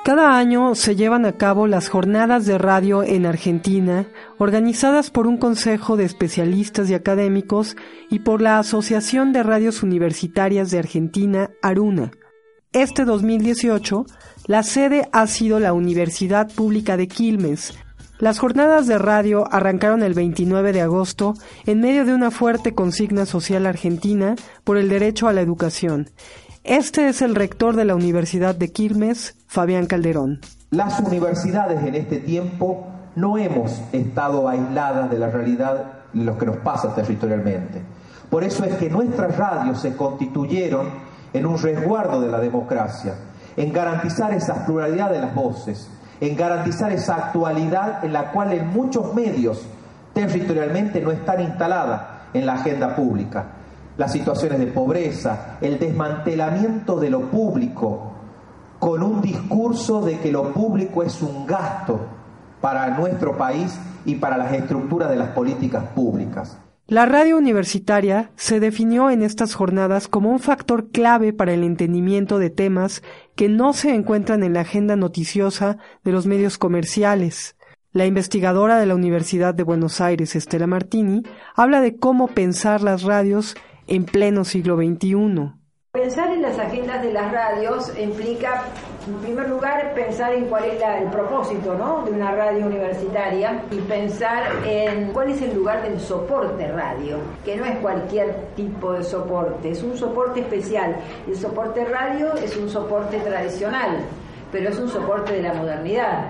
Cada año se llevan a cabo las jornadas de radio en Argentina, organizadas por un consejo de especialistas y académicos y por la Asociación de Radios Universitarias de Argentina, ARUNA. Este 2018, la sede ha sido la Universidad Pública de Quilmes. Las jornadas de radio arrancaron el 29 de agosto en medio de una fuerte consigna social argentina por el derecho a la educación. Este es el rector de la Universidad de Quilmes, Fabián Calderón. Las universidades en este tiempo no hemos estado aisladas de la realidad de lo que nos pasa territorialmente. Por eso es que nuestras radios se constituyeron en un resguardo de la democracia, en garantizar esa pluralidad de las voces, en garantizar esa actualidad en la cual en muchos medios territorialmente no están instaladas en la agenda pública. Las situaciones de pobreza, el desmantelamiento de lo público, con un discurso de que lo público es un gasto para nuestro país y para las estructuras de las políticas públicas. La radio universitaria se definió en estas jornadas como un factor clave para el entendimiento de temas que no se encuentran en la agenda noticiosa de los medios comerciales. La investigadora de la Universidad de Buenos Aires, Estela Martini, habla de cómo pensar las radios en pleno siglo XXI. Pensar en las agendas de las radios implica, en primer lugar, pensar en cuál es el propósito, ¿no?, de una radio universitaria y pensar en cuál es el lugar del soporte radio, que no es cualquier tipo de soporte, es un soporte especial. El soporte radio es un soporte tradicional, pero es un soporte de la modernidad.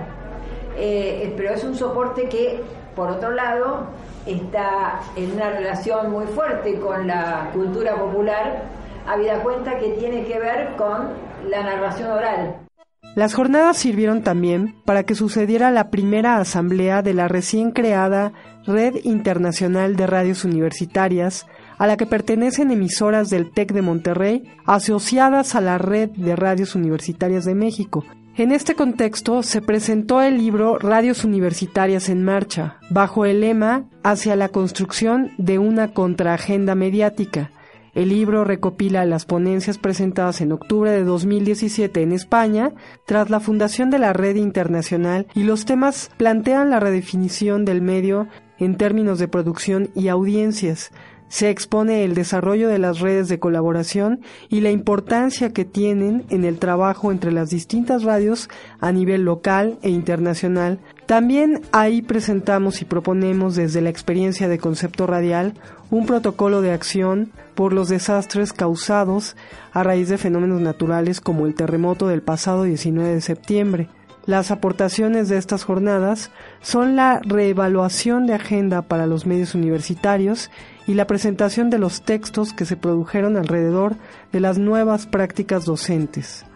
Pero es un soporte que, por otro lado, está en una relación muy fuerte con la cultura popular, habida cuenta que tiene que ver con la narración oral. Las jornadas sirvieron también para que sucediera la primera asamblea de la recién creada Red Internacional de Radios Universitarias, a la que pertenecen emisoras del TEC de Monterrey, asociadas a la Red de Radios Universitarias de México. En este contexto se presentó el libro Radios Universitarias en Marcha, bajo el lema Hacia la construcción de una contraagenda mediática. El libro recopila las ponencias presentadas en octubre de 2017 en España, tras la fundación de la Red Internacional, y los temas plantean la redefinición del medio en términos de producción y audiencias. Se expone el desarrollo de las redes de colaboración y la importancia que tienen en el trabajo entre las distintas radios a nivel local e internacional. También ahí presentamos y proponemos desde la experiencia de Concepto Radial un protocolo de acción por los desastres causados a raíz de fenómenos naturales como el terremoto del pasado 19 de septiembre. Las aportaciones de estas jornadas son la reevaluación de agenda para los medios universitarios y la presentación de los textos que se produjeron alrededor de las nuevas prácticas docentes.